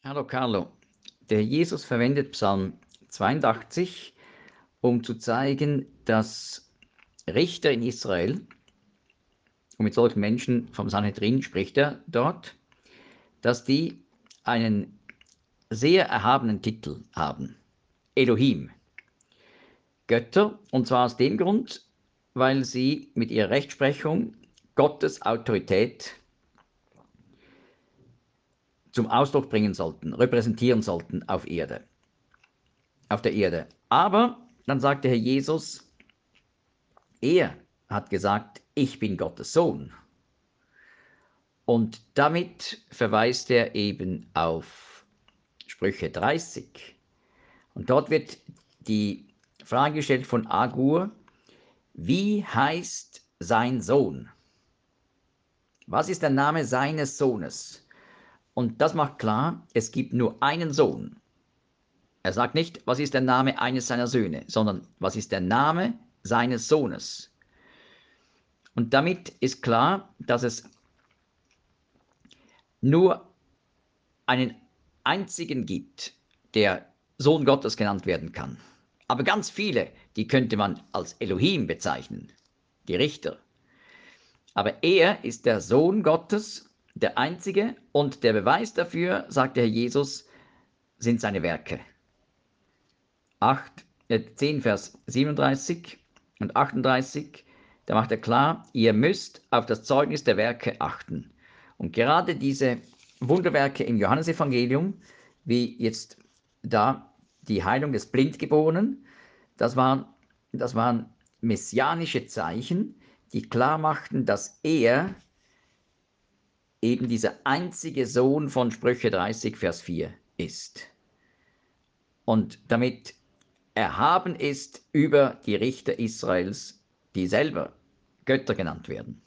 Hallo Carlo, der Jesus verwendet Psalm 82, um zu zeigen, dass Richter in Israel, und mit solchen Menschen vom Sanhedrin spricht er dort, dass die einen sehr erhabenen Titel haben, Elohim, Götter, und zwar aus dem Grund, weil sie mit ihrer Rechtsprechung Gottes Autorität zum Ausdruck bringen sollten, repräsentieren sollten auf der Erde. Aber dann sagt der Herr Jesus, er hat gesagt, ich bin Gottes Sohn. Und damit verweist er eben auf Sprüche 30. Und dort wird die Frage gestellt von Agur, wie heißt sein Sohn? Was ist der Name seines Sohnes? Und das macht klar, es gibt nur einen Sohn. Er sagt nicht, was ist der Name eines seiner Söhne, sondern was ist der Name seines Sohnes. Und damit ist klar, dass es nur einen einzigen gibt, der Sohn Gottes genannt werden kann. Aber ganz viele, die könnte man als Elohim bezeichnen, die Richter. Aber er ist der Sohn Gottes, der Einzige, und der Beweis dafür, sagt der Herr Jesus, sind seine Werke. 10 Vers 37 und 38, da macht er klar, ihr müsst auf das Zeugnis der Werke achten. Und gerade diese Wunderwerke im Johannesevangelium, wie jetzt da die Heilung des Blindgeborenen, das waren messianische Zeichen, die klar machten, dass er eben dieser einzige Sohn von Sprüche 30, Vers 4 ist. Und damit erhaben ist über die Richter Israels, die selber Götter genannt werden.